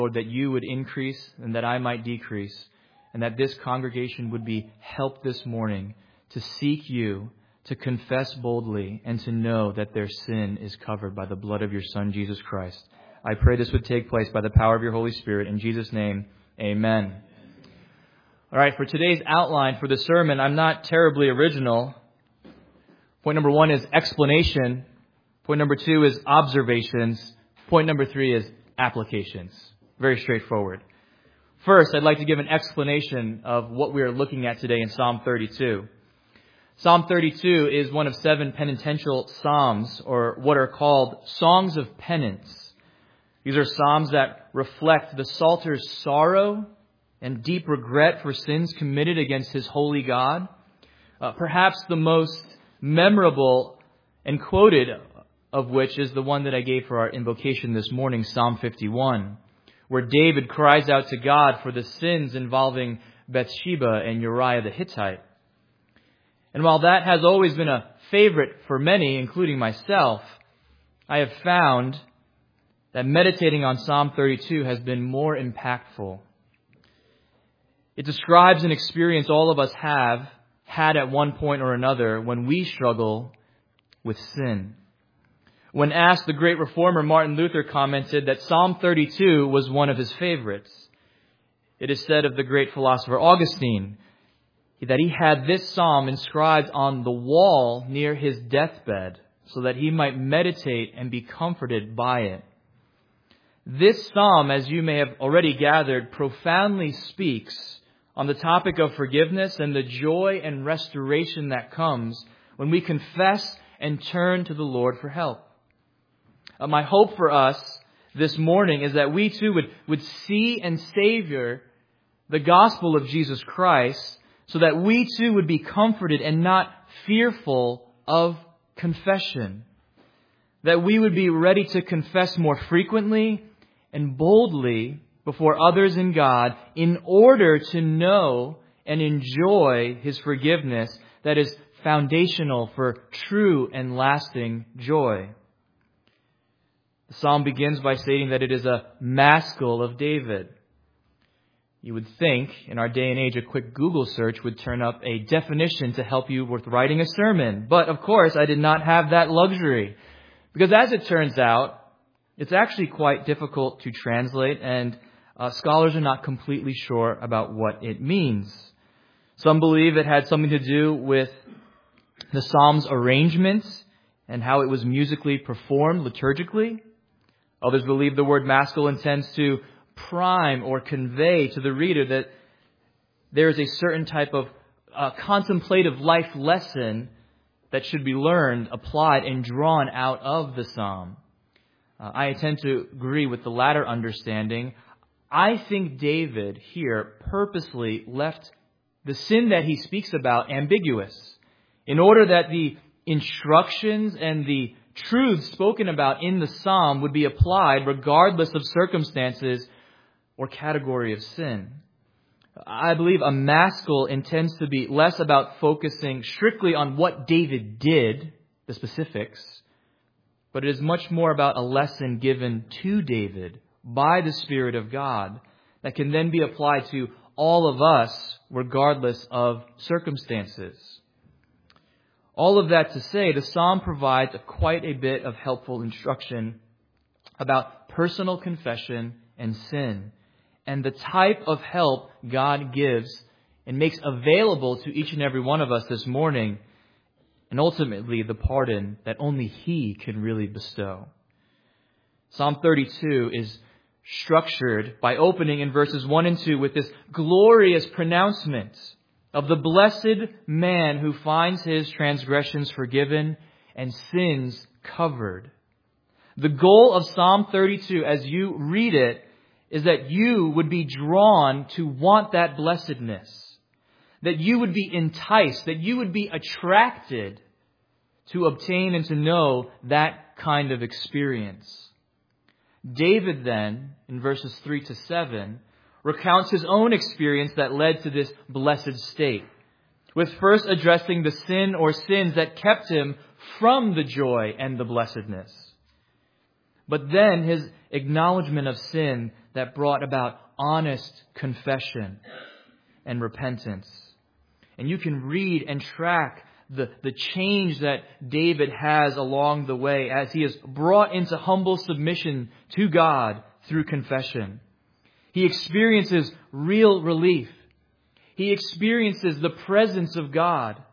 Lord, that you would increase and that I might decrease, and that this congregation would be helped this morning to seek you, to confess boldly, and to know that their sin is covered by the blood of your Son, Jesus Christ. I pray this would take place by the power of your Holy Spirit. In Jesus' name, amen. All right, for today's outline for the sermon, I'm not terribly original. Point number 1 is explanation. Point number 2 is observations. Point number 3 is applications. Very straightforward. First, I'd like to give an explanation of what we are looking at today in Psalm 32. Psalm 32 is one of 7 penitential psalms, or what are called songs of penance. These are psalms that reflect the psalter's sorrow and deep regret for sins committed against his holy God. Perhaps the most memorable and quoted of which is the one that I gave for our invocation this morning, Psalm 51, where David cries out to God for the sins involving Bathsheba and Uriah the Hittite. And while that has always been a favorite for many, including myself, I have found that meditating on Psalm 32 has been more impactful. It describes an experience all of us have had at one point or another when we struggle with sin. When asked, the great reformer Martin Luther commented that Psalm 32 was one of his favorites. It is said of the great philosopher Augustine that he had this psalm inscribed on the wall near his deathbed so that he might meditate and be comforted by it. This psalm, as you may have already gathered, profoundly speaks on the topic of forgiveness and the joy and restoration that comes when we confess and turn to the Lord for help. My hope for us this morning is that we too would see and savor the gospel of Jesus Christ so that we too would be comforted and not fearful of confession. That we would be ready to confess more frequently and boldly before others in God in order to know and enjoy His forgiveness that is foundational for true and lasting joy. The psalm begins by stating that it is a maskil of David. You would think, in our day and age, a quick Google search would turn up a definition to help you with writing a sermon. But, of course, I did not have that luxury. Because as it turns out, it's actually quite difficult to translate, and scholars are not completely sure about what it means. Some believe it had something to do with the psalm's arrangement and how it was musically performed liturgically. Others believe the word maskil intends to prime or convey to the reader that there is a certain type of contemplative life lesson that should be learned, applied, and drawn out of the psalm. I tend to agree with the latter understanding. I think David here purposely left the sin that he speaks about ambiguous in order that the instructions and the truths spoken about in the psalm would be applied regardless of circumstances or category of sin. I believe a maskil intends to be less about focusing strictly on what David did, the specifics, but it is much more about a lesson given to David by the Spirit of God that can then be applied to all of us regardless of circumstances. All of that to say, the psalm provides quite a bit of helpful instruction about personal confession and sin, and the type of help God gives and makes available to each and every one of us this morning, and ultimately the pardon that only He can really bestow. Psalm 32 is structured by opening in verses 1 and 2 with this glorious pronouncement of the blessed man who finds his transgressions forgiven and sins covered. The goal of Psalm 32, as you read it, is that you would be drawn to want that blessedness, that you would be enticed, that you would be attracted to obtain and to know that kind of experience. David then, in verses 3 to 7, recounts his own experience that led to this blessed state, with first addressing the sin or sins that kept him from the joy and the blessedness. but then his acknowledgement of sin that brought about honest confession and repentance. And you can read and track the change that David has along the way as he is brought into humble submission to God through confession. He experiences real relief. He experiences the presence of God.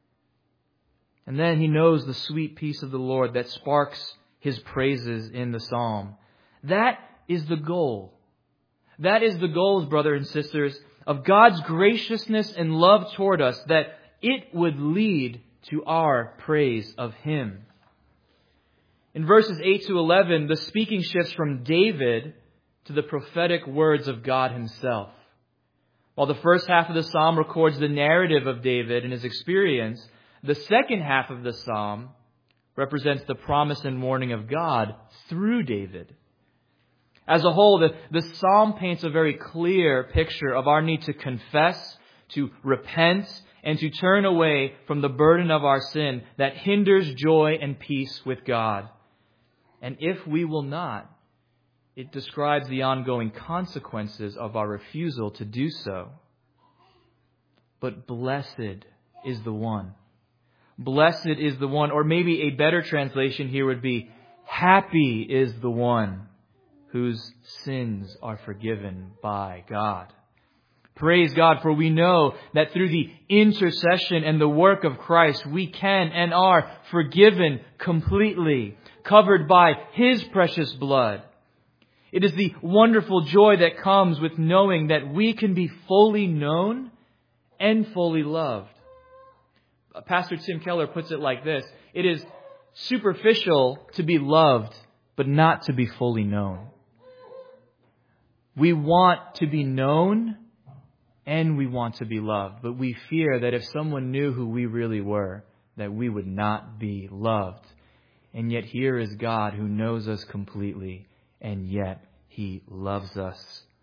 And then he knows the sweet peace of the Lord that sparks his praises in the psalm. That is the goal. That is the goal, brothers and sisters, of God's graciousness and love toward us, that it would lead to our praise of Him. In verses 8 to 11, the speaking shifts from David to the prophetic words of God Himself. While the first half of the psalm records the narrative of David and his experience, the second half of the psalm represents the promise and warning of God through David. As a whole, the psalm paints a very clear picture of our need to confess, to repent, and to turn away from the burden of our sin that hinders joy and peace with God. And if we will not, it describes the ongoing consequences of our refusal to do so. But blessed is the one. Blessed is the one, or maybe a better translation here would be, happy is the one whose sins are forgiven by God. Praise God, for we know that through the intercession and the work of Christ, we can and are forgiven completely, covered by His precious blood. It is the wonderful joy that comes with knowing that we can be fully known and fully loved. Pastor Tim Keller puts it like this: it is superficial to be loved, but not to be fully known. We want to be known and we want to be loved, but we fear that if someone knew who we really were, that we would not be loved. And yet here is God who knows us completely, and yet He loves us.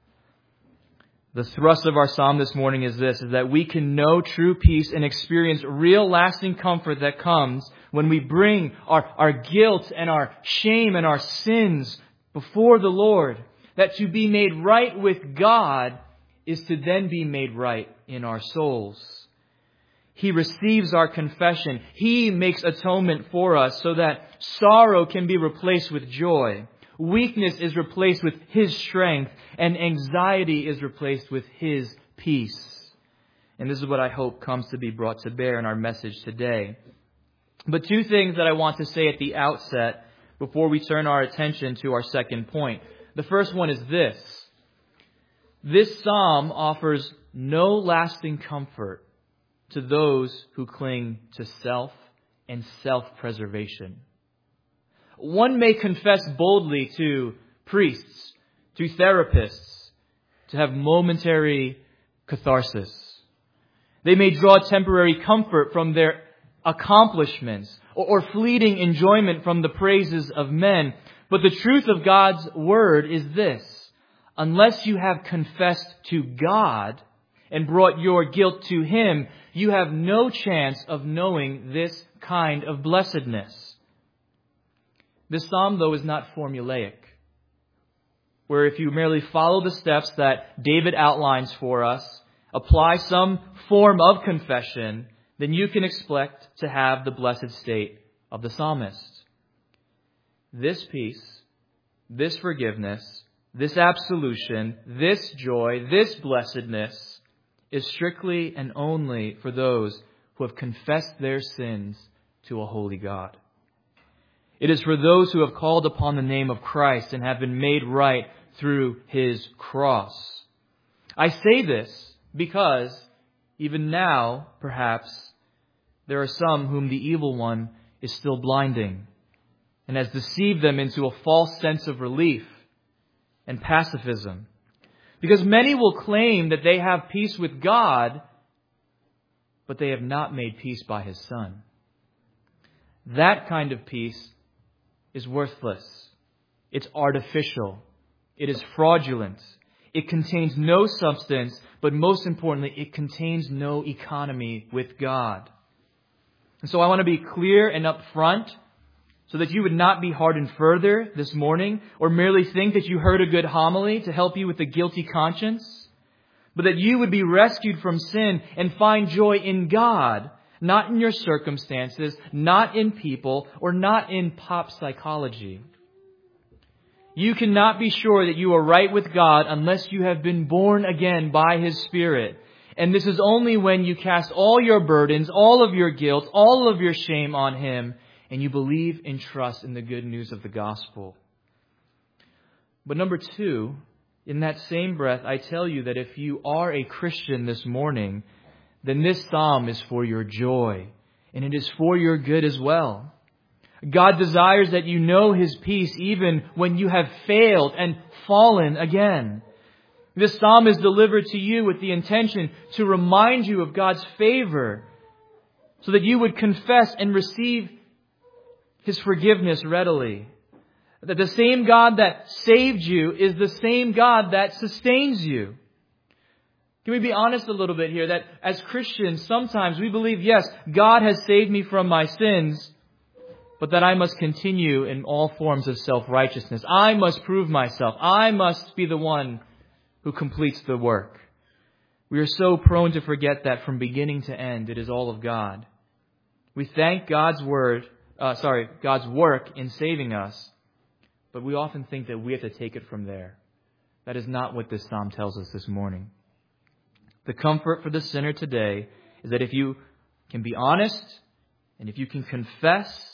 The thrust of our psalm this morning is this, is that we can know true peace and experience real lasting comfort that comes when we bring our guilt and our shame and our sins before the Lord. That to be made right with God is to then be made right in our souls. He receives our confession. He makes atonement for us so that sorrow can be replaced with joy. Weakness is replaced with His strength, and anxiety is replaced with His peace. And this is what I hope comes to be brought to bear in our message today. But two things that I want to say at the outset before we turn our attention to our second point. The first one is this. This psalm offers no lasting comfort to those who cling to self and self-preservation. One may confess boldly to priests, to therapists, to have momentary catharsis. They may draw temporary comfort from their accomplishments or fleeting enjoyment from the praises of men. But the truth of God's Word is this: unless you have confessed to God and brought your guilt to Him, you have no chance of knowing this kind of blessedness. This psalm, though, is not formulaic, where if you merely follow the steps that David outlines for us, apply some form of confession, then you can expect to have the blessed state of the psalmist. This peace, this forgiveness, this absolution, this joy, this blessedness is strictly and only for those who have confessed their sins to a holy God. It is for those who have called upon the name of Christ and have been made right through His cross. I say this because even now, perhaps, there are some whom the evil one is still blinding and has deceived them into a false sense of relief and pacifism. Because many will claim that they have peace with God, but they have not made peace by His Son. That kind of peace is worthless. It's artificial. It is fraudulent. It contains no substance, but most importantly, it contains no economy with God. And so I want to be clear and upfront so that you would not be hardened further this morning, or merely think that you heard a good homily to help you with a guilty conscience, but that you would be rescued from sin and find joy in God, not in your circumstances, not in people, or not in pop psychology. You cannot be sure that you are right with God unless you have been born again by His Spirit. And this is only when you cast all your burdens, all of your guilt, all of your shame on Him, and you believe and trust in the good news of the gospel. But number two, in that same breath, I tell you that if you are a Christian this morning, then this psalm is for your joy, and it is for your good as well. God desires that you know His peace even when you have failed and fallen again. This psalm is delivered to you with the intention to remind you of God's favor, so that you would confess and receive His forgiveness readily. That the same God that saved you is the same God that sustains you. Can we be honest a little bit here that as Christians, sometimes we believe, yes, God has saved me from my sins, but that I must continue in all forms of self-righteousness. I must prove myself. I must be the one who completes the work. We are so prone to forget that from beginning to end, it is all of God. We thank God's work in saving us, but we often think that we have to take it from there. That is not what this psalm tells us this morning. The comfort for the sinner today is that if you can be honest and if you can confess,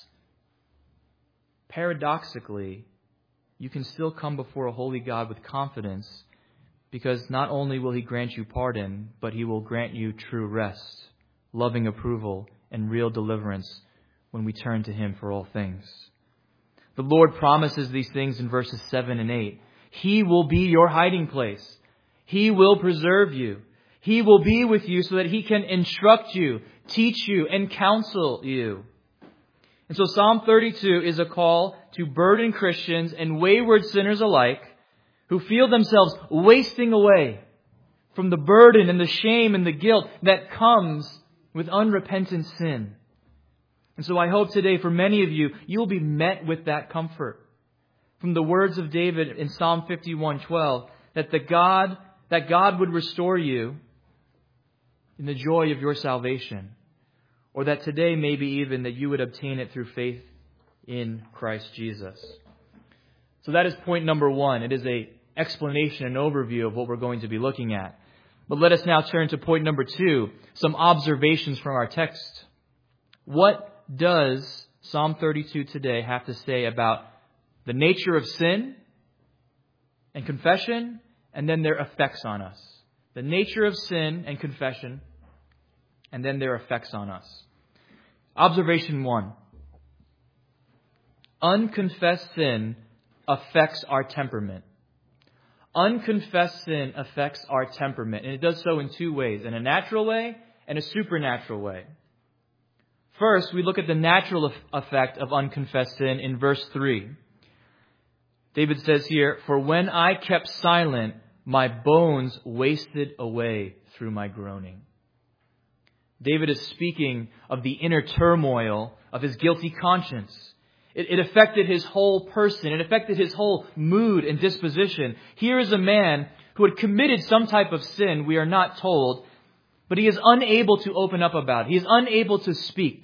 paradoxically, you can still come before a holy God with confidence, because not only will He grant you pardon, but He will grant you true rest, loving approval, and real deliverance when we turn to Him for all things. The Lord promises these things in verses 7 and 8. He will be your hiding place. He will preserve you. He will be with you so that He can instruct you, teach you, and counsel you. And so Psalm 32 is a call to burdened Christians and wayward sinners alike who feel themselves wasting away from the burden and the shame and the guilt that comes with unrepentant sin. And so I hope today for many of you, you'll be met with that comfort from the words of David in Psalm 51:12, that God would restore you in the joy of your salvation, or that today maybe even that you would obtain it through faith in Christ Jesus. So that is point number one. It is an explanation, an overview of what we're going to be looking at. But let us now turn to point number two, some observations from our text. What does Psalm 32 today have to say about the nature of sin and confession, and then their effects on us? The nature of sin and confession, and then their effects on us. Observation 1. Unconfessed sin affects our temperament. Unconfessed sin affects our temperament, and it does so in two ways, in a natural way and a supernatural way. First, we look at the natural effect of unconfessed sin in verse 3. David says here, "For when I kept silent, my bones wasted away through my groaning." David is speaking of the inner turmoil of his guilty conscience. It affected his whole person. It affected his whole mood and disposition. Here is a man who had committed some type of sin, we are not told, but he is unable to open up about it. He is unable to speak.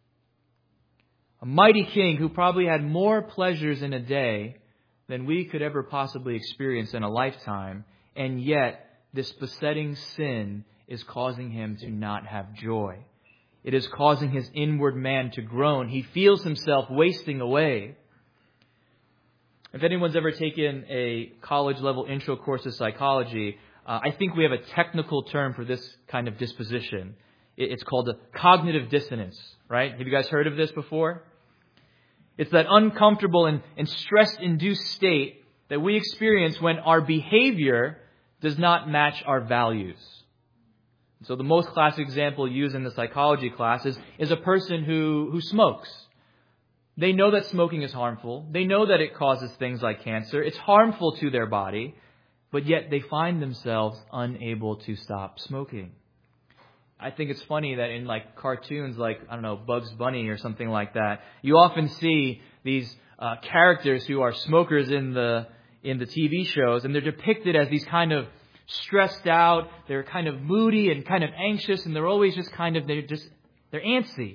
A mighty king who probably had more pleasures in a day than we could ever possibly experience in a lifetime, and yet this besetting sin is causing him to not have joy. It is causing his inward man to groan. He feels himself wasting away. If anyone's ever taken a college-level intro course of psychology, I think we have a technical term for this kind of disposition. It's called a cognitive dissonance, right? Have you guys heard of this before? It's that uncomfortable and stress-induced state that we experience when our behavior does not match our values. So the most classic example used in the psychology class is a person who smokes. They know that smoking is harmful. They know that it causes things like cancer. It's harmful to their body, but yet they find themselves unable to stop smoking. I think it's funny that in like cartoons like, Bugs Bunny or something like that, you often see these characters who are smokers in the TV shows, and they're depicted as these kind of stressed out, they're kind of moody and kind of anxious, and they're always just they're antsy.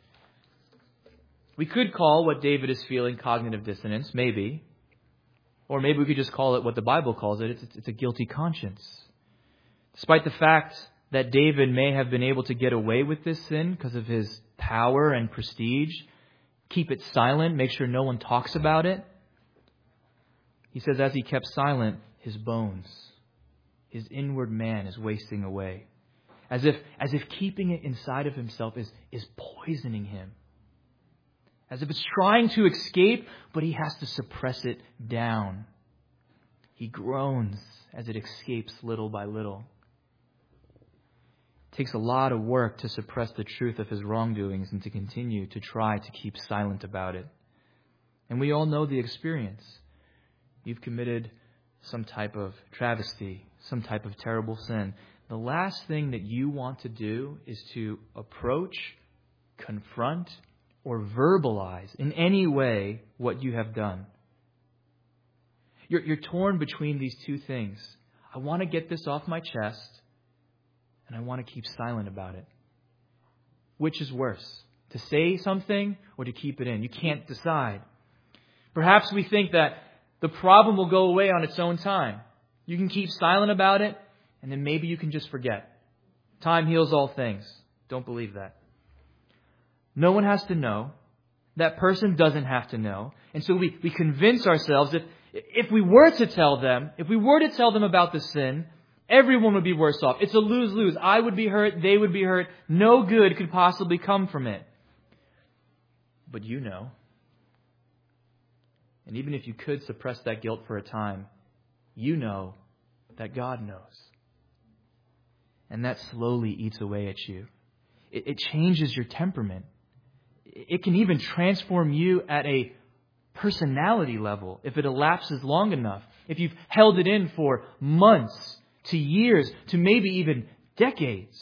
We could call what David is feeling cognitive dissonance, maybe. Or maybe we could just call it what the Bible calls it. It's a guilty conscience. Despite the fact that David may have been able to get away with this sin because of his power and prestige, keep it silent, make sure no one talks about it. He says, as he kept silent, his bones, his inward man is wasting away. As if keeping it inside of himself is poisoning him. As if it's trying to escape, but he has to suppress it down. He groans as it escapes little by little. It takes a lot of work to suppress the truth of his wrongdoings and to continue to try to keep silent about it. And we all know the experience. You've committed some type of travesty, some type of terrible sin. The last thing that you want to do is to approach, confront, or verbalize in any way what you have done. You're torn between these two things. I want to get this off my chest, and I want to keep silent about it. Which is worse? To say something or to keep it in? You can't decide. Perhaps we think that the problem will go away on its own time. You can keep silent about it, and then maybe you can just forget. Time heals all things. Don't believe that. No one has to know. That person doesn't have to know. And so we convince ourselves that if we were to tell them about the sin, everyone would be worse off. It's a lose-lose. I would be hurt. They would be hurt. No good could possibly come from it. But you know. And even if you could suppress that guilt for a time, you know that God knows. And that slowly eats away at you. It changes your temperament. It can even transform you at a personality level if it elapses long enough. If you've held it in for months to years to maybe even decades.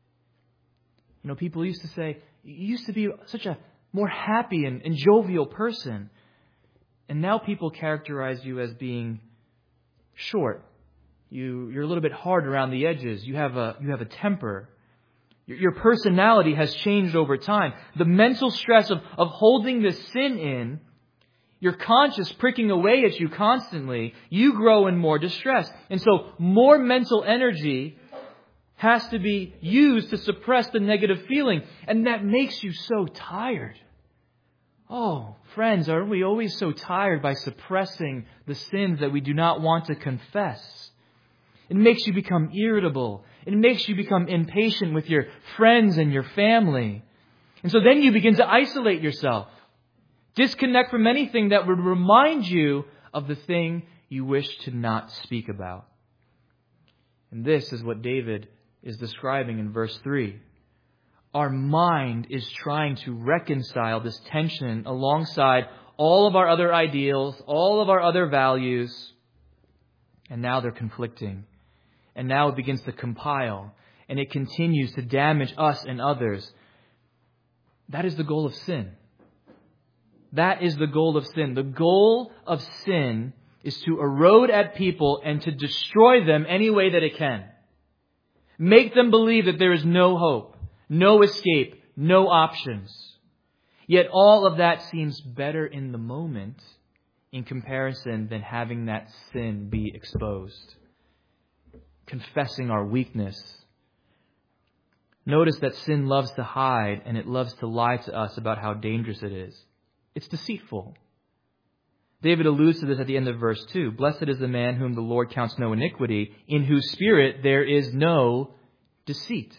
You know, people used to say, you used to be such a more happy and jovial person. And now people characterize you as being short. You're a little bit hard around the edges. You have a temper. Your personality has changed over time. The mental stress of holding this sin in, your conscience pricking away at you constantly, you grow in more distress. And so more mental energy has to be used to suppress the negative feeling. And that makes you so tired. Oh, friends, aren't we always so tired by suppressing the sins that we do not want to confess? It makes you become irritable. It makes you become impatient with your friends and your family. And so then you begin to isolate yourself. Disconnect from anything that would remind you of the thing you wish to not speak about. And this is what David is describing in verse 3. Our mind is trying to reconcile this tension alongside all of our other ideals, all of our other values. And now they're conflicting. And now it begins to compile. And it continues to damage us and others. That is the goal of sin. That is the goal of sin. The goal of sin is to erode at people and to destroy them any way that it can. Make them believe that there is no hope, no escape, no options. Yet all of that seems better in the moment in comparison than having that sin be exposed. Confessing our weakness. Notice that sin loves to hide and it loves to lie to us about how dangerous it is. It's deceitful. David alludes to this at the end of verse 2. Blessed is the man whom the Lord counts no iniquity, in whose spirit there is no deceit.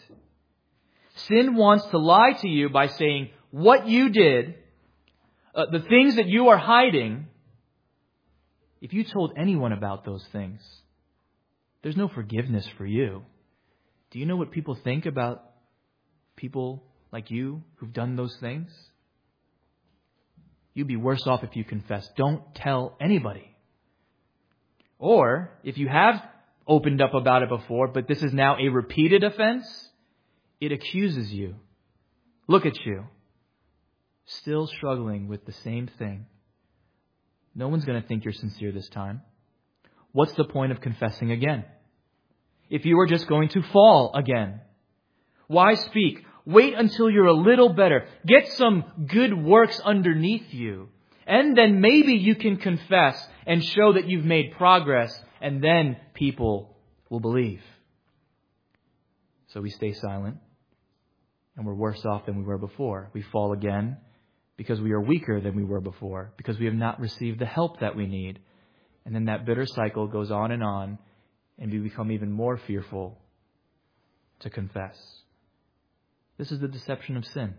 Sin wants to lie to you by saying what you did, the things that you are hiding. If you told anyone about those things, there's no forgiveness for you. Do you know what people think about people like you who've done those things? You'd be worse off if you confess. Don't tell anybody. Or, if you have opened up about it before, but this is now a repeated offense, it accuses you. Look at you. Still struggling with the same thing. No one's going to think you're sincere this time. What's the point of confessing again? If you are just going to fall again, why speak? Wait until you're a little better. Get some good works underneath you. And then maybe you can confess and show that you've made progress, and then people will believe. So we stay silent, and we're worse off than we were before. We fall again because we are weaker than we were before, because we have not received the help that we need. And then that bitter cycle goes on, and we become even more fearful to confess. This is the deception of sin.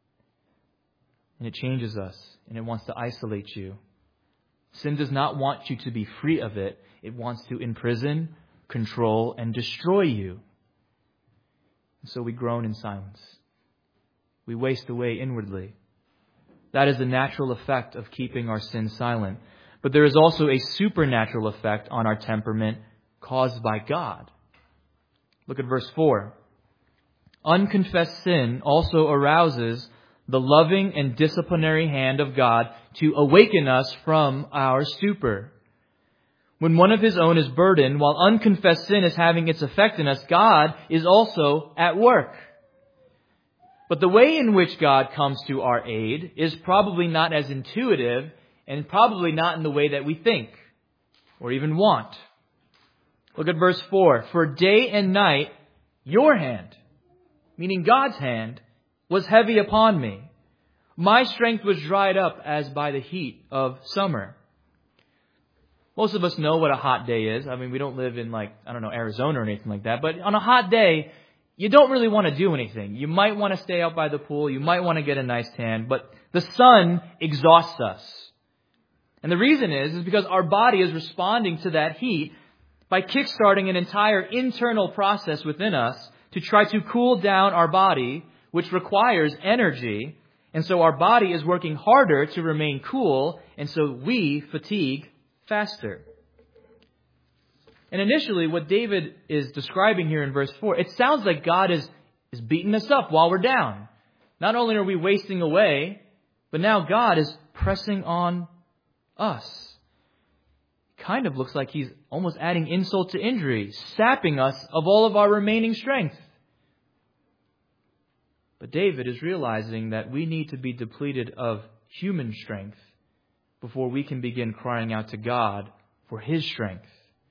And it changes us, and it wants to isolate you. Sin does not want you to be free of it. It wants to imprison, control, and destroy you. And so we groan in silence. We waste away inwardly. That is the natural effect of keeping our sin silent. But there is also a supernatural effect on our temperament caused by God. Look at verse 4. Unconfessed sin also arouses the loving and disciplinary hand of God to awaken us from our stupor. When one of His own is burdened, while unconfessed sin is having its effect in us, God is also at work. But the way in which God comes to our aid is probably not as intuitive, and probably not in the way that we think or even want. Look at verse 4. For day and night, your hand, meaning God's hand, was heavy upon me. My strength was dried up as by the heat of summer. Most of us know what a hot day is. I mean, we don't live in Arizona or anything like that. But on a hot day, you don't really want to do anything. You might want to stay out by the pool. You might want to get a nice tan. But the sun exhausts us. And the reason is because our body is responding to that heat by kickstarting an entire internal process within us to try to cool down our body, which requires energy. And so our body is working harder to remain cool, and so we fatigue faster. And initially, what David is describing here in verse 4, it sounds like God is beating us up while we're down. Not only are we wasting away, but now God is pressing on us. Kind of looks like He's almost adding insult to injury, sapping us of all of our remaining strength. But David is realizing that we need to be depleted of human strength before we can begin crying out to God for His strength.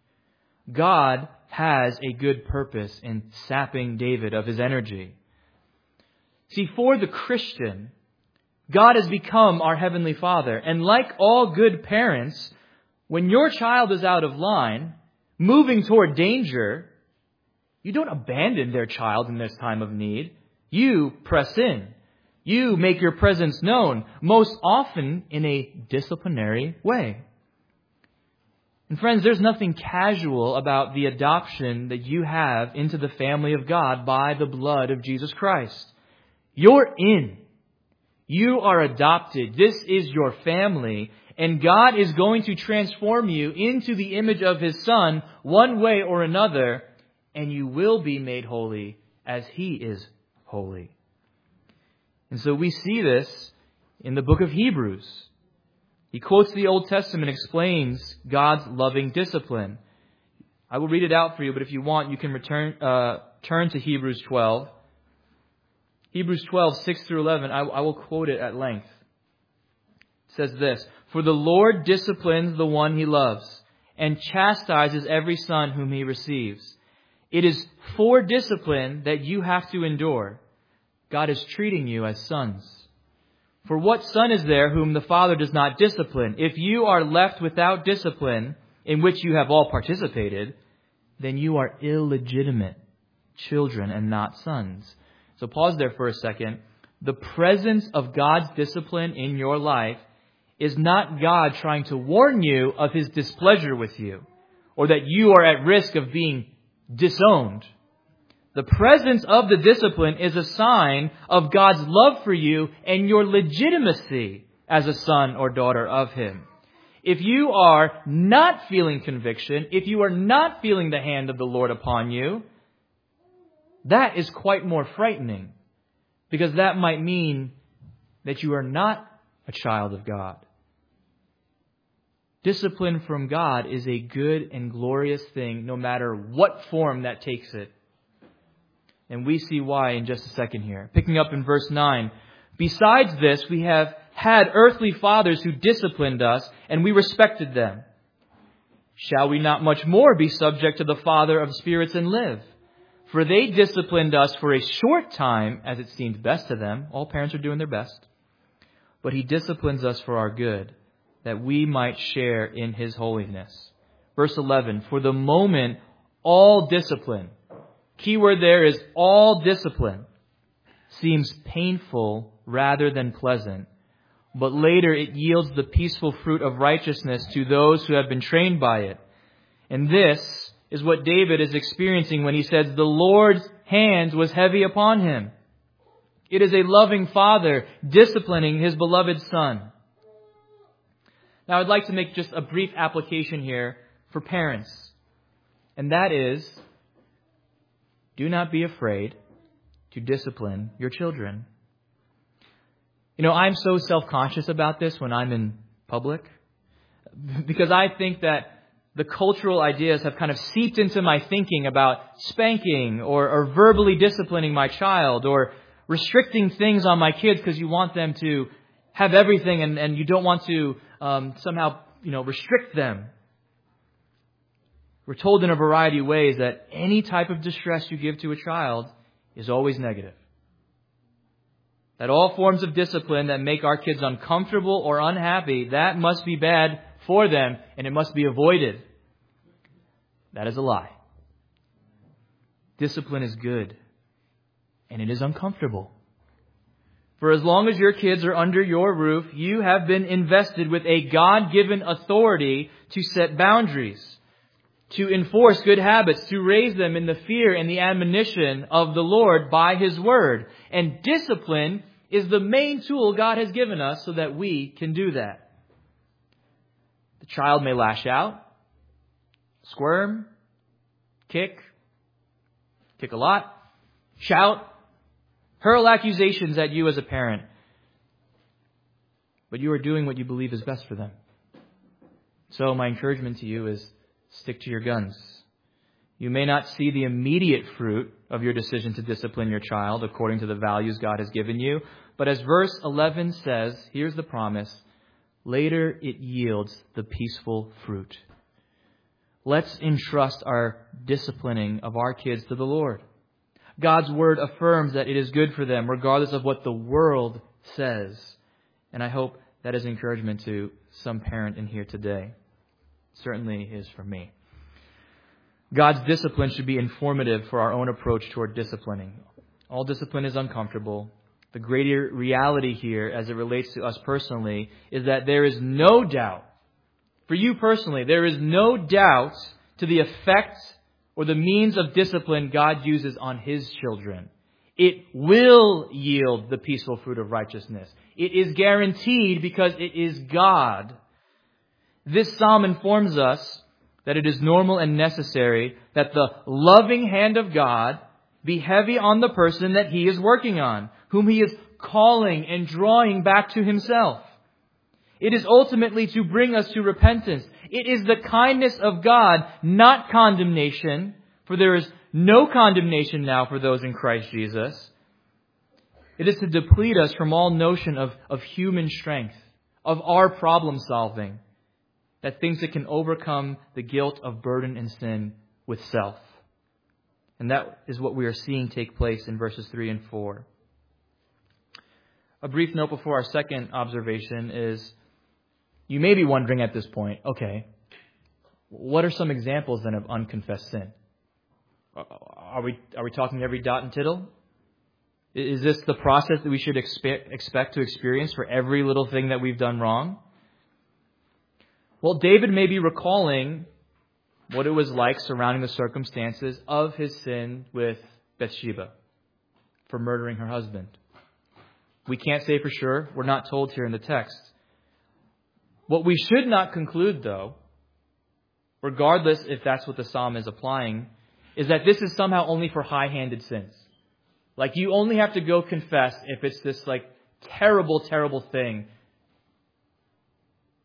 God has a good purpose in sapping David of his energy. See, for the Christian, God has become our Heavenly Father. And like all good parents, when your child is out of line, moving toward danger, you don't abandon their child in this time of need. You press in. You make your presence known, most often in a disciplinary way. And friends, there's nothing casual about the adoption that you have into the family of God by the blood of Jesus Christ. You're in. You are adopted. This is your family. And God is going to transform you into the image of His Son one way or another. And you will be made holy as He is holy. And so we see this in the book of Hebrews. He quotes the Old Testament, explains God's loving discipline. I will read it out for you, but if you want, you can turn to Hebrews 12. Hebrews 12, 6 through 11, I will quote it at length. It says this, "For the Lord disciplines the one He loves, and chastises every son whom He receives. It is for discipline that you have to endure. God is treating you as sons. For what son is there whom the Father does not discipline? If you are left without discipline, in which you have all participated, then you are illegitimate children and not sons." So pause there for a second. The presence of God's discipline in your life is not God trying to warn you of His displeasure with you, or that you are at risk of being disowned. The presence of the discipline is a sign of God's love for you and your legitimacy as a son or daughter of Him. If you are not feeling conviction, if you are not feeling the hand of the Lord upon you, that is quite more frightening, because that might mean that you are not a child of God. Discipline from God is a good and glorious thing, no matter what form that takes it. And we see why in just a second here. Picking up in verse 9. Besides this, we have had earthly fathers who disciplined us, and we respected them. Shall we not much more be subject to the Father of spirits and live? For they disciplined us for a short time, as it seemed best to them. All parents are doing their best. But He disciplines us for our good, that we might share in His holiness. Verse 11, for the moment, all discipline, keyword there is all discipline, seems painful rather than pleasant. But later it yields the peaceful fruit of righteousness to those who have been trained by it. And this is what David is experiencing when he says, the Lord's hand was heavy upon him. It is a loving father disciplining his beloved son. Now I'd like to make just a brief application here for parents. And that is, do not be afraid to discipline your children. You know, I'm so self-conscious about this when I'm in public, because I think that the cultural ideas have kind of seeped into my thinking about spanking or verbally disciplining my child or restricting things on my kids because you want them to have everything and you don't want to somehow, restrict them. We're told in a variety of ways that any type of distress you give to a child is always negative. That all forms of discipline that make our kids uncomfortable or unhappy, that must be bad for them and it must be avoided. That is a lie. Discipline is good and it is uncomfortable. For as long as your kids are under your roof, you have been invested with a God-given authority to set boundaries, to enforce good habits, to raise them in the fear and the admonition of the Lord by His Word. And discipline is the main tool God has given us so that we can do that. The child may lash out, squirm, kick a lot, shout, hurl accusations at you as a parent. But you are doing what you believe is best for them. So my encouragement to you is stick to your guns. You may not see the immediate fruit of your decision to discipline your child according to the values God has given you. But as verse 11 says, here's the promise. Later it yields the peaceful fruit. Let's entrust our disciplining of our kids to the Lord. God's Word affirms that it is good for them, regardless of what the world says. And I hope that is encouragement to some parent in here today. Certainly is for me. God's discipline should be informative for our own approach toward disciplining. All discipline is uncomfortable. The greater reality here, as it relates to us personally, is that there is no doubt, for you personally, there is no doubt to the effect or the means of discipline God uses on His children. It will yield the peaceful fruit of righteousness. It is guaranteed because it is God. This psalm informs us that it is normal and necessary that the loving hand of God be heavy on the person that He is working on, whom He is calling and drawing back to Himself. It is ultimately to bring us to repentance. It is the kindness of God, not condemnation, for there is no condemnation now for those in Christ Jesus. It is to deplete us from all notion of human strength, of our problem solving, that things that can overcome the guilt of burden and sin with self. And that is what we are seeing take place in verses 3 and 4. A brief note before our second observation is, you may be wondering at this point, okay, what are some examples then of unconfessed sin? Are we talking every dot and tittle? Is this the process that we should expect to experience for every little thing that we've done wrong? Well, David may be recalling what it was like surrounding the circumstances of his sin with Bathsheba for murdering her husband. We can't say for sure. We're not told here in the text. What we should not conclude, though, regardless if that's what the psalm is applying, is that this is somehow only for high-handed sins. Like you only have to go confess if it's this terrible, terrible thing.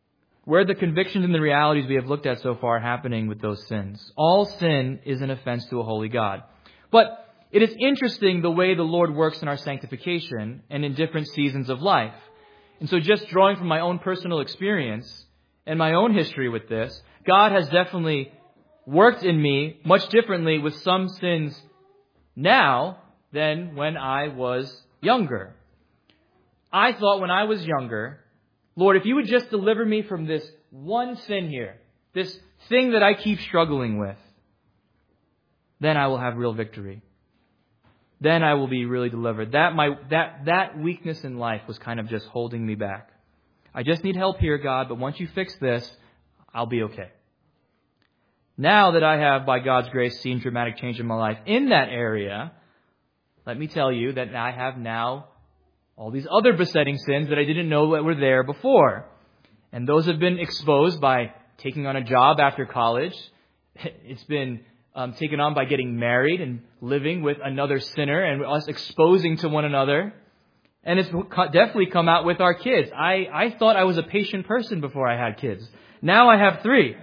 Where are the convictions and the realities we have looked at so far happening with those sins? All sin is an offense to a holy God. But it is interesting the way the Lord works in our sanctification and in different seasons of life. And so just drawing from my own personal experience and my own history with this, God has definitely worked in me much differently with some sins now than when I was younger. I thought when I was younger, Lord, if you would just deliver me from this one sin here, this thing that I keep struggling with, then I will have real victory. Then I will be really delivered. That weakness in life was kind of just holding me back. I just need help here, God, but once you fix this, I'll be okay. Now that I have, by God's grace, seen dramatic change in my life in that area, let me tell you that I have now all these other besetting sins that I didn't know that were there before. And those have been exposed by taking on a job after college. It's been taken on by getting married and living with another sinner and us exposing to one another. And it's definitely come out with our kids. I thought I was a patient person before I had kids. Now I have 3.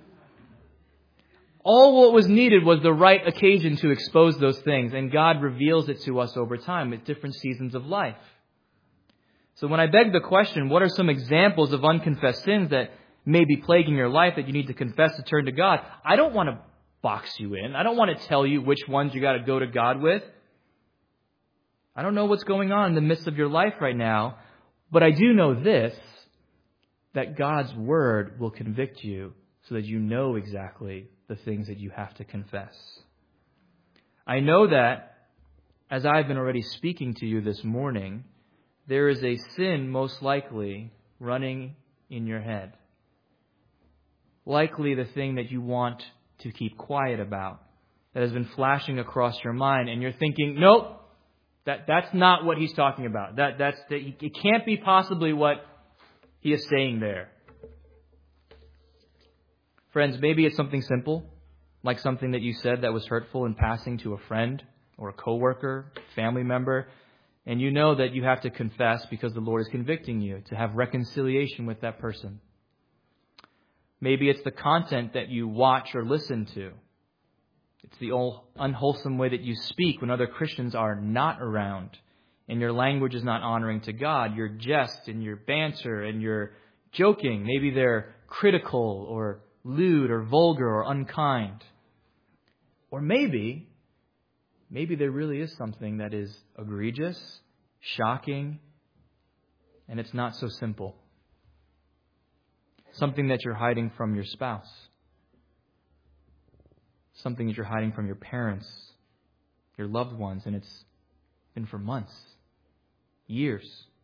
All what was needed was the right occasion to expose those things. And God reveals it to us over time at different seasons of life. So when I beg the question, what are some examples of unconfessed sins that may be plaguing your life that you need to confess to turn to God? I don't want to box you in. I don't want to tell you which ones you got to go to God with. I don't know what's going on in the midst of your life right now, but I do know this, that God's Word will convict you so that you know exactly the things that you have to confess. I know that, as I've been already speaking to you this morning, there is a sin most likely running in your head. Likely the thing that you want to keep quiet about, that has been flashing across your mind, and you're thinking, nope, that's not what he's talking about. It can't be possibly what he is saying there. Friends, maybe it's something simple, like something that you said that was hurtful in passing to a friend or a coworker, family member, and you know that you have to confess because the Lord is convicting you to have reconciliation with that person. Maybe it's the content that you watch or listen to. It's the unwholesome way that you speak when other Christians are not around and your language is not honoring to God. Your jest and your banter and your joking, maybe they're critical or lewd or vulgar or unkind. Or maybe there really is something that is egregious, shocking, and it's not so simple. Something that you're hiding from your spouse. Something that you're hiding from your parents, your loved ones, and it's been for months, years.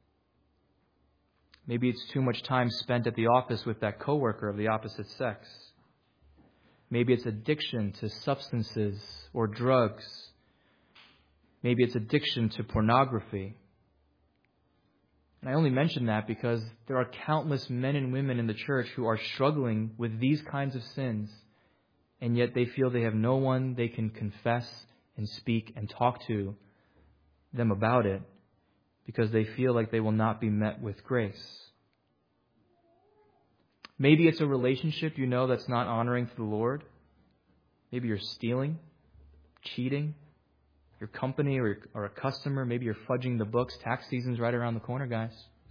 Maybe it's too much time spent at the office with that coworker of the opposite sex. Maybe it's addiction to substances or drugs. Maybe it's addiction to pornography. And I only mention that because there are countless men and women in the church who are struggling with these kinds of sins, and yet they feel they have no one they can confess and speak and talk to them about it because they feel like they will not be met with grace. Maybe it's a relationship you know that's not honoring to the Lord. Maybe you're stealing, cheating, your company or a customer. Maybe you're fudging the books. Tax season's right around the corner, guys.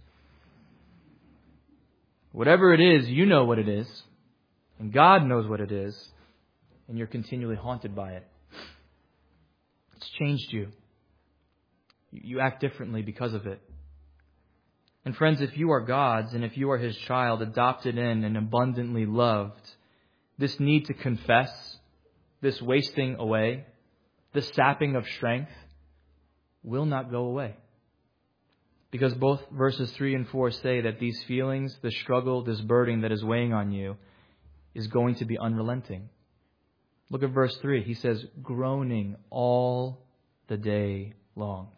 Whatever it is, you know what it is. And God knows what it is. And you're continually haunted by it. It's changed you. You act differently because of it. And friends, if you are God's and if you are His child, adopted in and abundantly loved, this need to confess, this wasting away, the sapping of strength will not go away. Because both verses 3 and 4 say that these feelings, the struggle, this burden that is weighing on you is going to be unrelenting. Look at verse 3. He says, groaning all the day long.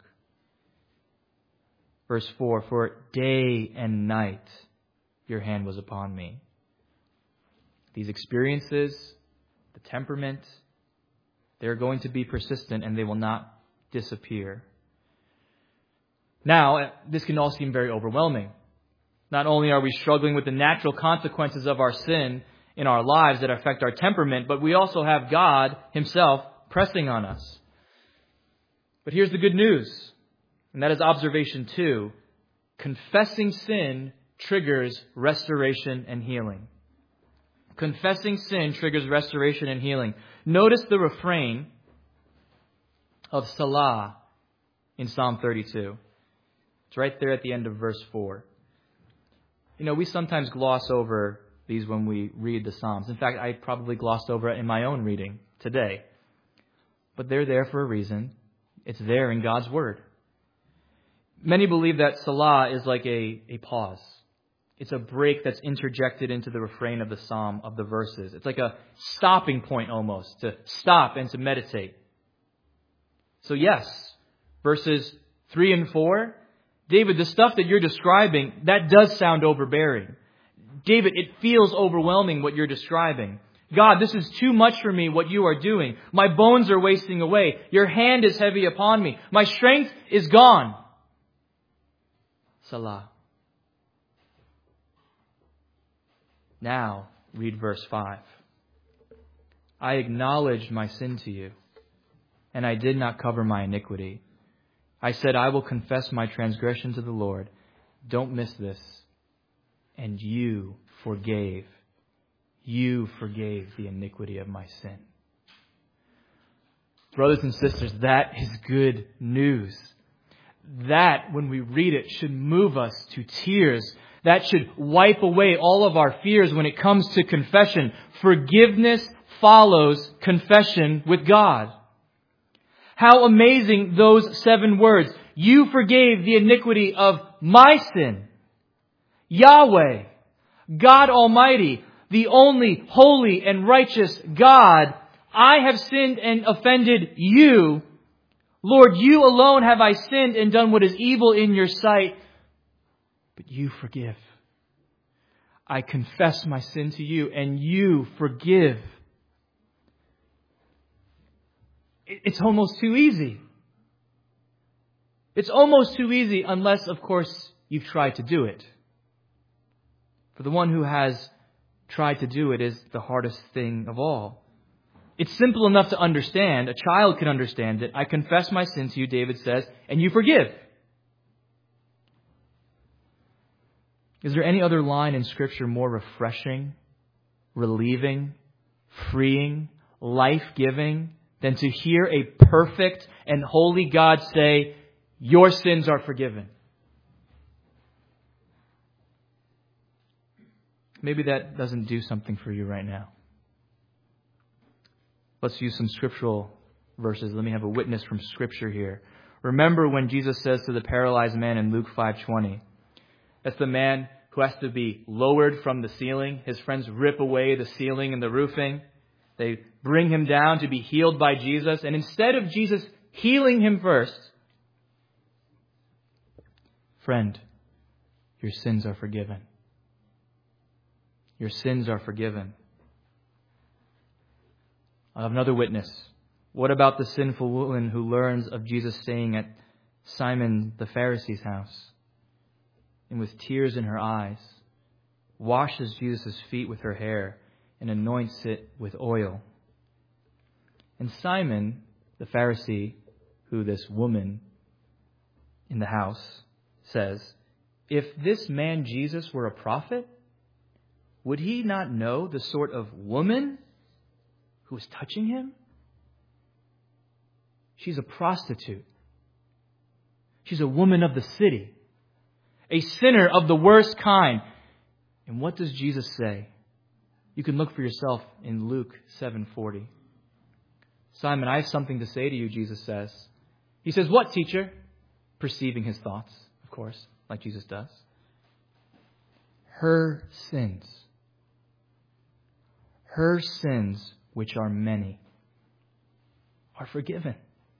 Verse 4, for day and night your hand was upon me. These experiences, the temperament, they're going to be persistent and they will not disappear. Now, this can all seem very overwhelming. Not only are we struggling with the natural consequences of our sin in our lives that affect our temperament, but we also have God Himself pressing on us. But here's the good news, and that is observation 2. Confessing sin triggers restoration and healing. Confessing sin triggers restoration and healing. Notice the refrain of Salah in Psalm 32. It's right there at the end of verse 4. We sometimes gloss over these when we read the Psalms. In fact, I probably glossed over it in my own reading today. But they're there for a reason. It's there in God's Word. Many believe that Salah is like a pause. It's a break that's interjected into the refrain of the psalm, of the verses. It's like a stopping point almost, to stop and to meditate. So yes, verses 3 and 4, David, the stuff that you're describing, that does sound overbearing. David, it feels overwhelming what you're describing. God, this is too much for me, what you are doing. My bones are wasting away. Your hand is heavy upon me. My strength is gone. Salah. Now, read verse 5. I acknowledged my sin to you, and I did not cover my iniquity. I said, I will confess my transgression to the Lord. Don't miss this. And you forgave the iniquity of my sin. Brothers and sisters, that is good news. That, when we read it, should move us to tears. That should wipe away all of our fears when it comes to confession. Forgiveness follows confession with God. How amazing those 7 words. You forgave the iniquity of my sin. Yahweh, God Almighty, the only holy and righteous God, I have sinned and offended you. Lord, you alone have I sinned and done what is evil in your sight. But you forgive. I confess my sin to you and you forgive. It's almost too easy. It's almost too easy unless, of course, you've tried to do it. For the one who has tried to do it is the hardest thing of all. It's simple enough to understand. A child can understand it. I confess my sin to you, David says, and you forgive. Is there any other line in Scripture more refreshing, relieving, freeing, life-giving than to hear a perfect and holy God say, your sins are forgiven? Maybe that doesn't do something for you right now. Let's use some scriptural verses. Let me have a witness from Scripture here. Remember when Jesus says to the paralyzed man in Luke 5:20, that's the man who has to be lowered from the ceiling. His friends rip away the ceiling and the roofing. They bring him down to be healed by Jesus. And instead of Jesus healing him first, friend, your sins are forgiven. Your sins are forgiven. I have another witness. What about the sinful woman who learns of Jesus staying at Simon the Pharisee's house and with tears in her eyes, washes Jesus' feet with her hair and anoints it with oil? And Simon the Pharisee, who this woman in the house says, if this man Jesus were a prophet, would he not know the sort of woman who is touching him? She's a prostitute. She's a woman of the city, a sinner of the worst kind. And what does Jesus say? You can look for yourself in Luke 7:40. Simon, I have something to say to you, Jesus says. He says, what, teacher? Perceiving his thoughts, of course, like Jesus does. Her sins, which are many, are forgiven.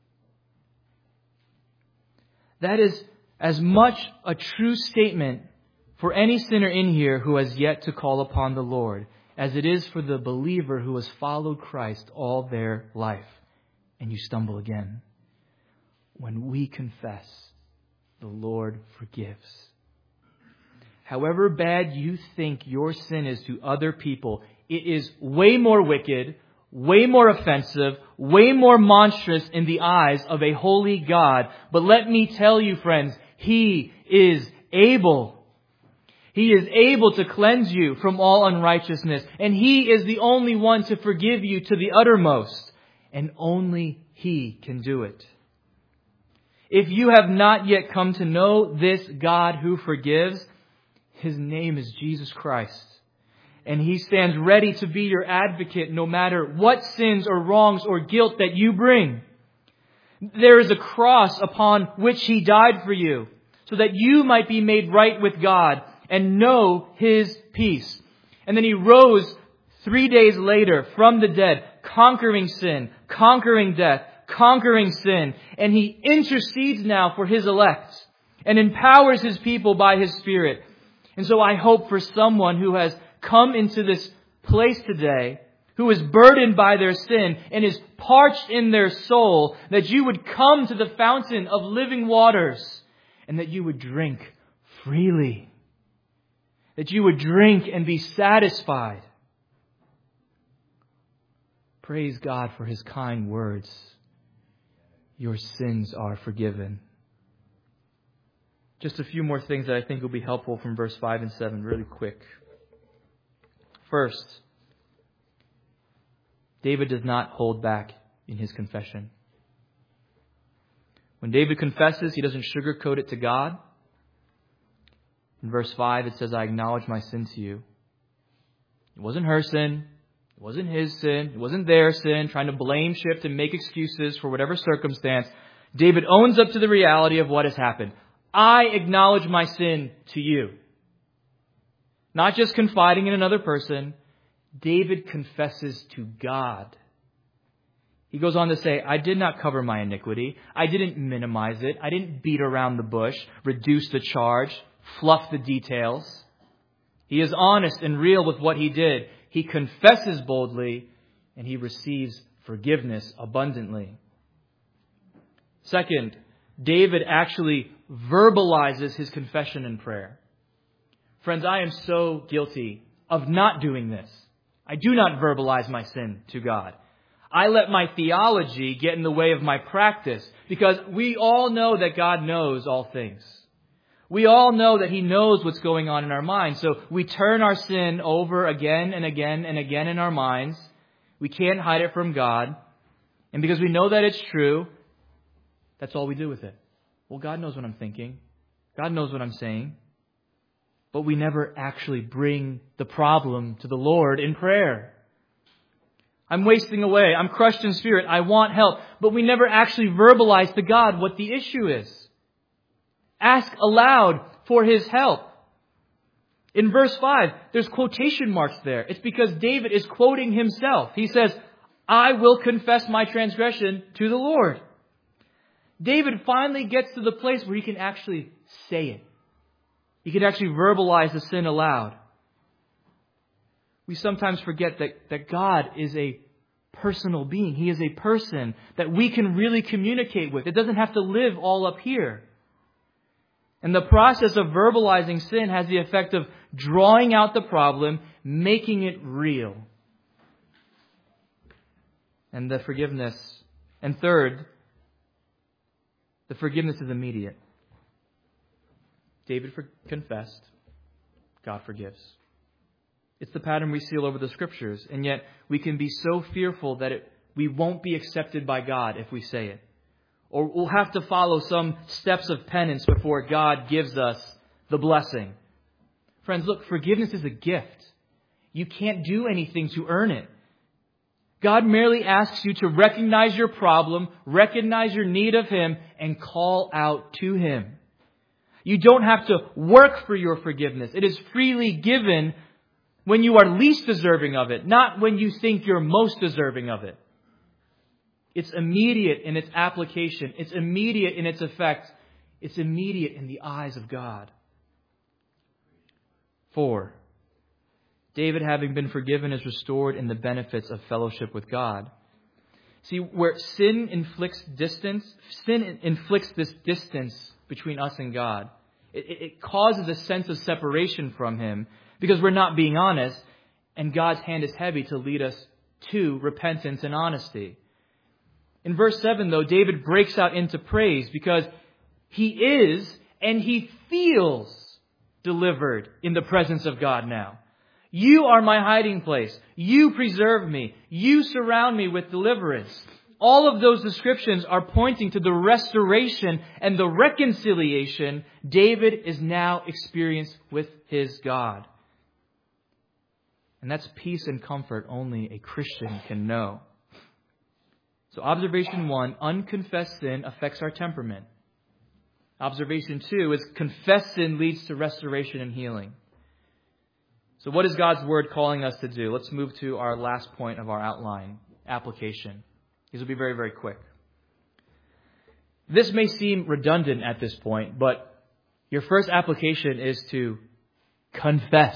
That is as much a true statement for any sinner in here who has yet to call upon the Lord as it is for the believer who has followed Christ all their life. And you stumble again. When we confess, the Lord forgives. however bad you think your sin is to other people, it is way more wicked, way more offensive, way more monstrous in the eyes of a holy God. But let me tell you, friends, He is able. He is able to cleanse you from all unrighteousness. And He is the only one to forgive you to the uttermost. And only He can do it. If you have not yet come to know this God who forgives, His name is Jesus Christ. And He stands ready to be your advocate no matter what sins or wrongs or guilt that you bring. There is a cross upon which He died for you so that you might be made right with God and know His peace. And then He rose 3 days later from the dead, conquering sin, conquering death, conquering sin. And He intercedes now for His elect and empowers His people by His Spirit. And so I hope for someone who has come into this place today, who is burdened by their sin and is parched in their soul, that you would come to the fountain of living waters and that you would drink freely. That you would drink and be satisfied. Praise God for His kind words. Your sins are forgiven. Just a few more things that I think will be helpful from verse 5 and 7 really quick. First, David does not hold back in his confession. When David confesses, he doesn't sugarcoat it to God. In verse 5, it says, I acknowledge my sin to you. It wasn't her sin. It wasn't his sin. It wasn't their sin, trying to blame shift and make excuses for whatever circumstance. David owns up to the reality of what has happened. I acknowledge my sin to you. Not just confiding in another person. David confesses to God. He goes on to say, I did not cover my iniquity. I didn't minimize it. I didn't beat around the bush, reduce the charge, fluff the details. He is honest and real with what he did. He confesses boldly and he receives forgiveness abundantly. Second, David actually verbalizes his confession in prayer. Friends, I am so guilty of not doing this. I do not verbalize my sin to God. I let my theology get in the way of my practice because we all know that God knows all things. We all know that He knows what's going on in our minds. So we turn our sin over again and again and again in our minds. We can't hide it from God. And because we know that it's true, that's all we do with it. Well, God knows what I'm thinking. God knows what I'm saying. But we never actually bring the problem to the Lord in prayer. I'm wasting away. I'm crushed in spirit. I want help. But we never actually verbalize to God what the issue is. Ask aloud for His help. In verse 5, there's quotation marks there. It's because David is quoting himself. He says, I will confess my transgression to the Lord. David finally gets to the place where he can actually say it. He can actually verbalize the sin aloud. We sometimes forget that God is a personal being. He is a person that we can really communicate with. It doesn't have to live all up here. And the process of verbalizing sin has the effect of drawing out the problem, making it real. And the forgiveness. And third, the forgiveness is immediate. David confessed. God forgives. It's the pattern we see all over the Scriptures. And yet we can be so fearful that we won't be accepted by God if we say it. Or we'll have to follow some steps of penance before God gives us the blessing. Friends, look, forgiveness is a gift. You can't do anything to earn it. God merely asks you to recognize your problem, recognize your need of Him, and call out to Him. You don't have to work for your forgiveness. It is freely given when you are least deserving of it, not when you think you're most deserving of it. It's immediate in its application. It's immediate in its effect. It's immediate in the eyes of God. 4. David, having been forgiven, is restored in the benefits of fellowship with God. See, where sin inflicts this distance between us and God. It causes a sense of separation from Him because we're not being honest, and God's hand is heavy to lead us to repentance and honesty. In verse 7, though, David breaks out into praise because he is and he feels delivered in the presence of God now. You are my hiding place. You preserve me. You surround me with deliverance. All of those descriptions are pointing to the restoration and the reconciliation David is now experiencing with his God. And that's peace and comfort only a Christian can know. So observation 1, unconfessed sin affects our temperament. Observation 2 is confessed sin leads to restoration and healing. So what is God's Word calling us to do? Let's move to our last point of our outline, application. These will be very, very quick. This may seem redundant at this point, but your first application is to confess.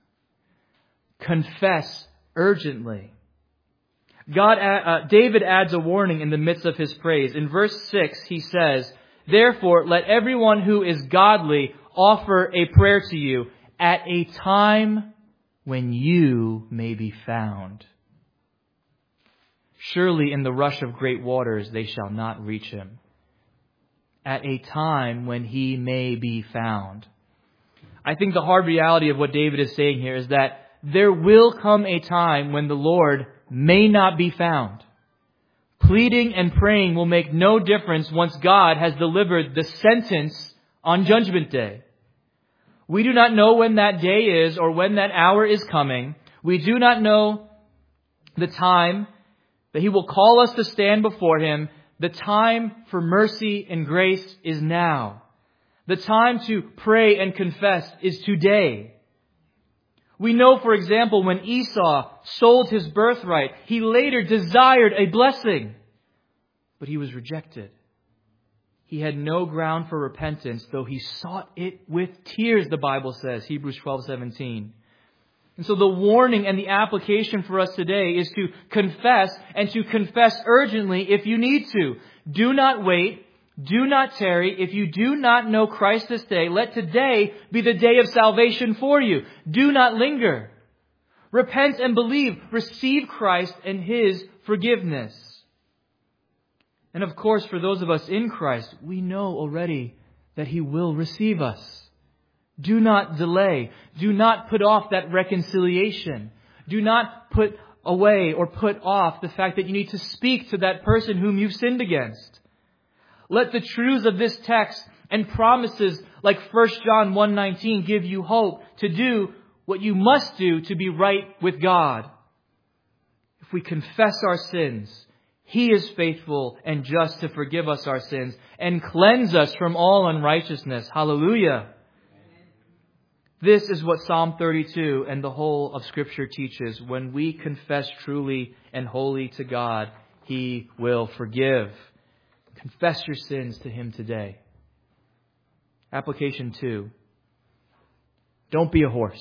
Confess urgently. David adds a warning in the midst of his praise. In verse 6, he says, "Therefore, let everyone who is godly offer a prayer to you at a time when you may be found. Surely in the rush of great waters they shall not reach him. At a time when he may be found." I think the hard reality of what David is saying here is that there will come a time when the Lord may not be found. Pleading and praying will make no difference once God has delivered the sentence on Judgment Day. We do not know when that day is or when that hour is coming. We do not know the time that He will call us to stand before Him. The time for mercy and grace is now. The time to pray and confess is today. We know, for example, when Esau sold his birthright, he later desired a blessing, but he was rejected. He had no ground for repentance, though he sought it with tears, the Bible says, Hebrews 12:17. And so the warning and the application for us today is to confess and to confess urgently if you need to. Do not wait. Do not tarry. If you do not know Christ this day, let today be the day of salvation for you. Do not linger. Repent and believe. Receive Christ and His forgiveness. And of course, for those of us in Christ, we know already that He will receive us. Do not delay. Do not put off that reconciliation. Do not put away or put off the fact that you need to speak to that person whom you've sinned against. Let the truths of this text and promises like 1 John 1:19 give you hope to do what you must do to be right with God. If we confess our sins, He is faithful and just to forgive us our sins and cleanse us from all unrighteousness. Hallelujah. This is what Psalm 32 and the whole of Scripture teaches. When we confess truly and wholly to God, He will forgive. Confess your sins to Him today. Application 2. Don't be a horse.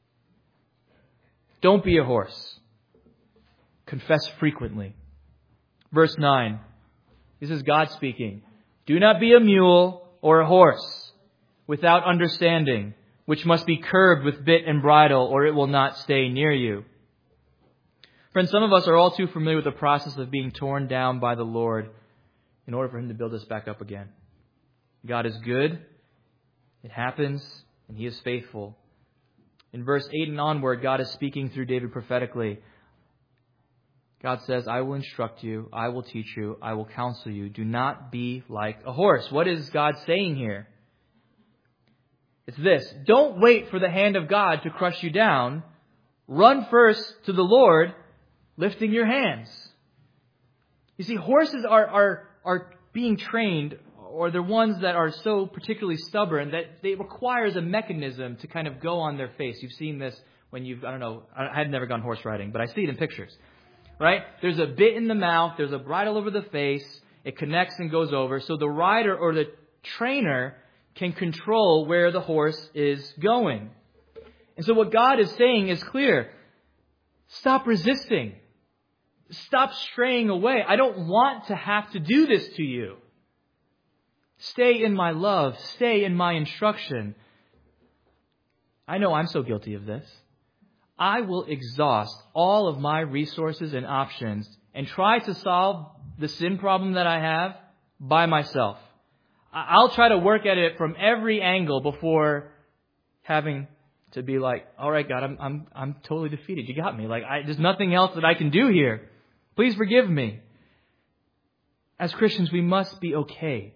Don't be a horse. Confess frequently. Verse 9. This is God speaking. Do not be a mule or a horse without understanding, which must be curbed with bit and bridle, or it will not stay near you. Friends, some of us are all too familiar with the process of being torn down by the Lord in order for Him to build us back up again. God is good. It happens, and He is faithful. In verse 8 and onward, God is speaking through David prophetically. God says, I will instruct you, I will teach you, I will counsel you. Do not be like a horse. What is God saying here? It's this. Don't wait for the hand of God to crush you down. Run first to the Lord, lifting your hands. You see, horses are being trained, or they're ones that are so particularly stubborn that it requires a mechanism to kind of go on their face. You've seen this when I had never gone horse riding, but I see it in pictures. Right? There's a bit in the mouth, there's a bridle over the face, it connects and goes over, so the rider or the trainer can control where the horse is going. And so what God is saying is clear. Stop resisting. Stop straying away. I don't want to have to do this to you. Stay in my love. Stay in my instruction. I know I'm so guilty of this. I will exhaust all of my resources and options and try to solve the sin problem that I have by myself. I'll try to work at it from every angle before having to be like, all right, God, I'm totally defeated. You got me. There's nothing else that I can do here. Please forgive me. As Christians, we must be okay.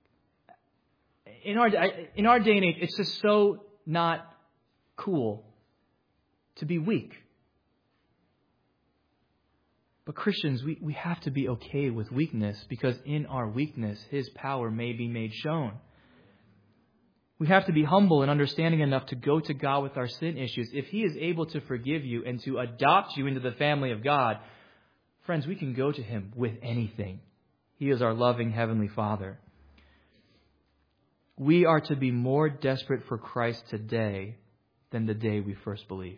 In our day and age, it's just so not cool to be weak. But Christians, we have to be okay with weakness, because in our weakness, His power may be made shown. We have to be humble and understanding enough to go to God with our sin issues. If He is able to forgive you and to adopt you into the family of God, friends, we can go to Him with anything. He is our loving Heavenly Father. We are to be more desperate for Christ today than the day we first believed.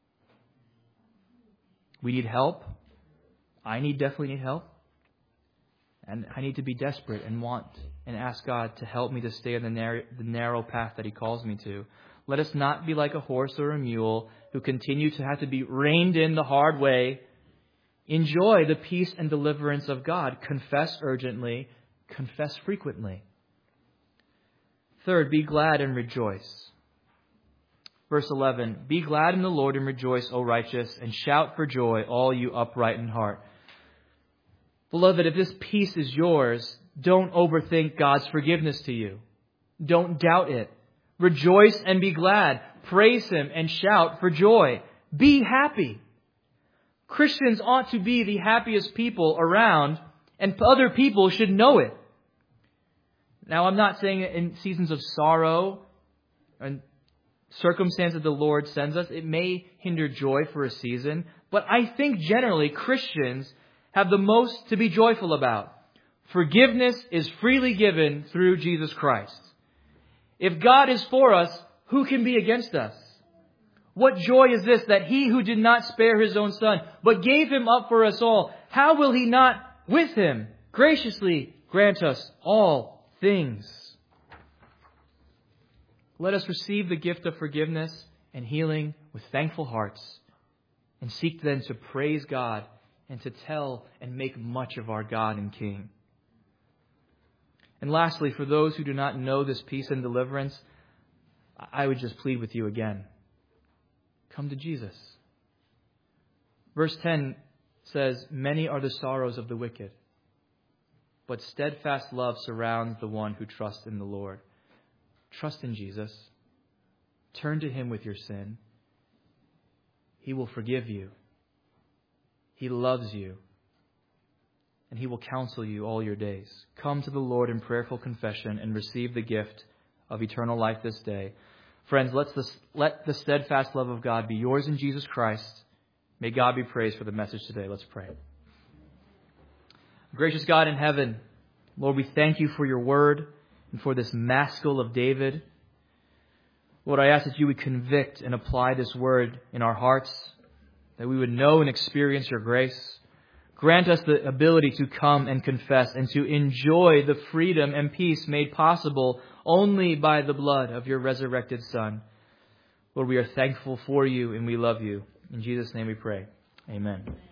We need help. I definitely need help. And I need to be desperate and want and ask God to help me to stay on the narrow path that He calls me to. Let us not be like a horse or a mule who continue to have to be reined in the hard way. Enjoy the peace and deliverance of God. Confess urgently. Confess frequently. Third, be glad and rejoice. Verse 11, be glad in the Lord and rejoice, O righteous, and shout for joy, all you upright in heart. Beloved, if this peace is yours, don't overthink God's forgiveness to you. Don't doubt it. Rejoice and be glad. Praise Him and shout for joy. Be happy. Christians ought to be the happiest people around, and other people should know it. Now, I'm not saying in seasons of sorrow and circumstance that the Lord sends us, it may hinder joy for a season. But I think generally Christians have the most to be joyful about. Forgiveness is freely given through Jesus Christ. If God is for us, who can be against us? What joy is this, that He who did not spare His own Son, but gave Him up for us all, how will He not with Him graciously grant us all things? Let us receive the gift of forgiveness and healing with thankful hearts, and seek then to praise God and to tell and make much of our God and King. And lastly, for those who do not know this peace and deliverance, I would just plead with you again. Come to Jesus. Verse 10 says, many are the sorrows of the wicked, but steadfast love surrounds the one who trusts in the Lord. Trust in Jesus. Turn to Him with your sin. He will forgive you. He loves you. And He will counsel you all your days. Come to the Lord in prayerful confession and receive the gift of eternal life this day. Friends, let the steadfast love of God be yours in Jesus Christ. May God be praised for the message today. Let's pray. Gracious God in heaven, Lord, we thank You for Your word and for this maskil of David. Lord, I ask that You would convict and apply this word in our hearts, that we would know and experience Your grace. Grant us the ability to come and confess and to enjoy the freedom and peace made possible only by the blood of Your resurrected Son. Lord, we are thankful for You and we love You. In Jesus' name we pray. Amen.